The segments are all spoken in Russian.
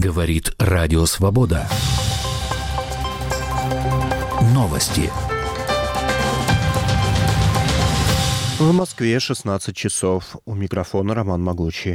Говорит Радио Свобода. Новости. В Москве 16 часов. У микрофона Роман Могучий.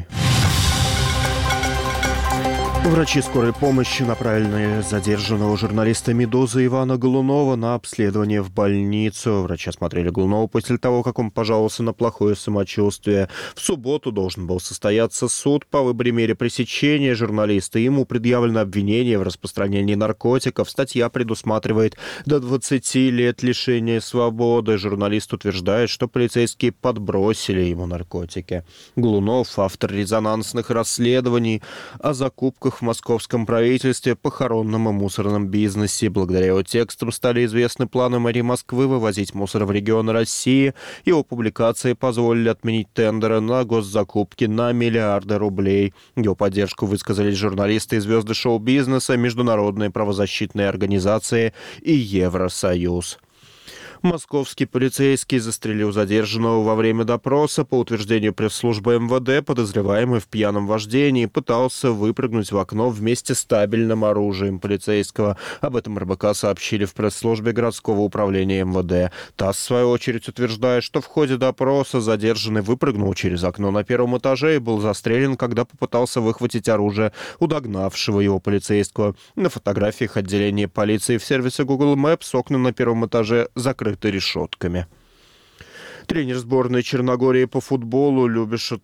Врачи скорой помощи направили задержанного журналиста «Медузы» Ивана Голунова на обследование в больницу. Врачи осмотрели Голунова после того, как он пожаловался на плохое самочувствие. В субботу должен был состояться суд по выборе меры пресечения журналиста. Ему предъявлено обвинение в распространении наркотиков. Статья предусматривает до 20 лет лишения свободы. Журналист утверждает, что полицейские подбросили ему наркотики. Голунов — автор резонансных расследований о закупках в московском правительстве, похоронном и мусорном бизнесе. Благодаря его текстам стали известны планы мэрии Москвы вывозить мусор в регионы России. Его публикации позволили отменить тендеры на госзакупки на миллиарды рублей. Его поддержку высказались журналисты и звезды шоу-бизнеса, международные правозащитные организации и Евросоюз. Московский полицейский застрелил задержанного во время допроса. По утверждению пресс-службы МВД, подозреваемый в пьяном вождении пытался выпрыгнуть в окно вместе с табельным оружием полицейского. Об этом РБК сообщили в пресс-службе городского управления МВД. ТАСС, в свою очередь, утверждает, что в ходе допроса задержанный выпрыгнул через окно на первом этаже и был застрелен, когда попытался выхватить оружие у догнавшего его полицейского. На фотографиях отделения полиции в сервисе Google Maps окна на первом этаже закрыты решетками. Тренер сборной Черногории по футболу Любиша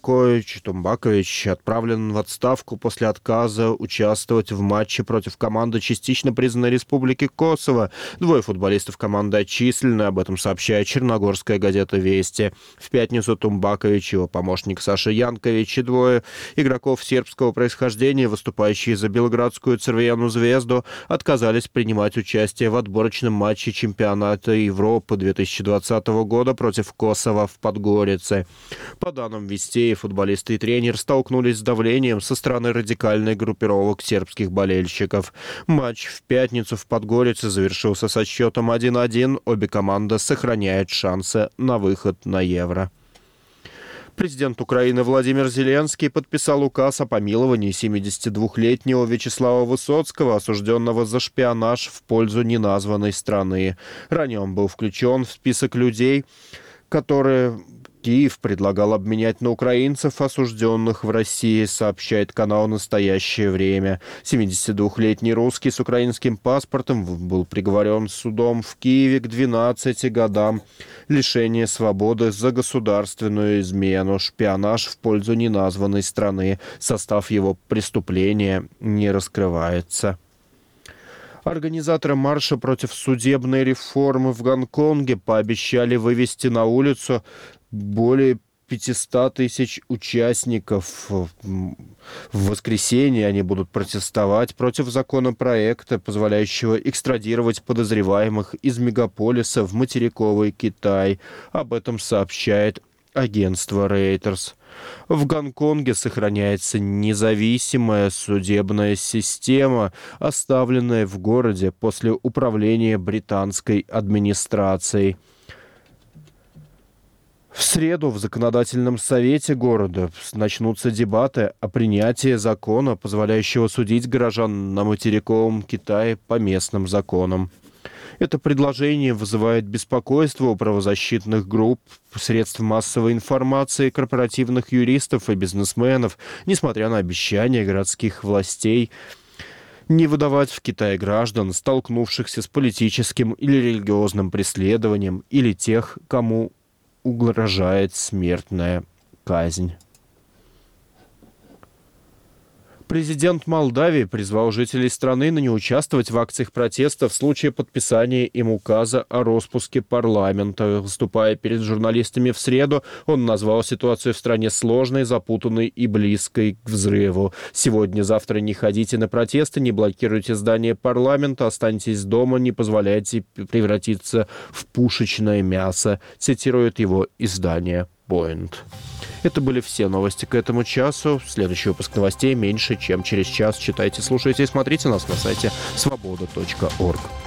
Тумбакович отправлен в отставку после отказа участвовать в матче против команды частично признанной Республики Косово. Двое футболистов команды отчислены, об этом сообщает черногорская газета «Вести». В пятницу Тумбакович, его помощник Саша Янкович и двое игроков сербского происхождения, выступающие за белградскую Црвену Звезду, отказались принимать участие в отборочном матче чемпионата Европы 2020 года против Косово в Подгорице. По данным Вестей, футболисты и тренер столкнулись с давлением со стороны радикальных группировок сербских болельщиков. Матч в пятницу в Подгорице завершился со счетом 1-1. Обе команды сохраняют шансы на выход на Евро. Президент Украины Владимир Зеленский подписал указ о помиловании 72-летнего Вячеслава Высоцкого, осужденного за шпионаж в пользу неназванной страны. Ранее он был включен в список людей, которые Киев предлагал обменять на украинцев, осужденных в России, сообщает канал «Настоящее время». 72-летний русский с украинским паспортом был приговорен судом в Киеве к 12 годам лишения свободы за государственную измену, шпионаж в пользу неназванной страны. Состав его преступления не раскрывается. Организаторы марша против судебной реформы в Гонконге пообещали вывести на улицу более 500 тысяч участников. В воскресенье они будут протестовать против законопроекта, позволяющего экстрадировать подозреваемых из мегаполиса в материковый Китай. Об этом сообщает агентство Reuters. В Гонконге сохраняется независимая судебная система, оставленная в городе после управления британской администрацией. В среду в законодательном совете города начнутся дебаты о принятии закона, позволяющего судить горожан на материковом Китае по местным законам. Это предложение вызывает беспокойство у правозащитных групп, средств массовой информации, корпоративных юристов и бизнесменов, несмотря на обещания городских властей не выдавать в Китае граждан, столкнувшихся с политическим или религиозным преследованием, или тех, кому угрожает смертная казнь. Президент Молдавии призвал жителей страны не участвовать в акциях протеста в случае подписания им указа о распуске парламента. Выступая перед журналистами в среду, он назвал ситуацию в стране сложной, запутанной и близкой к взрыву. Сегодня-завтра не ходите на протесты, не блокируйте здание парламента, останьтесь дома, не позволяйте превратиться в пушечное мясо, цитирует его издание Point. Это были все новости к этому часу. Следующий выпуск новостей меньше, чем через час. Читайте, слушайте и смотрите нас на сайте svoboda.org.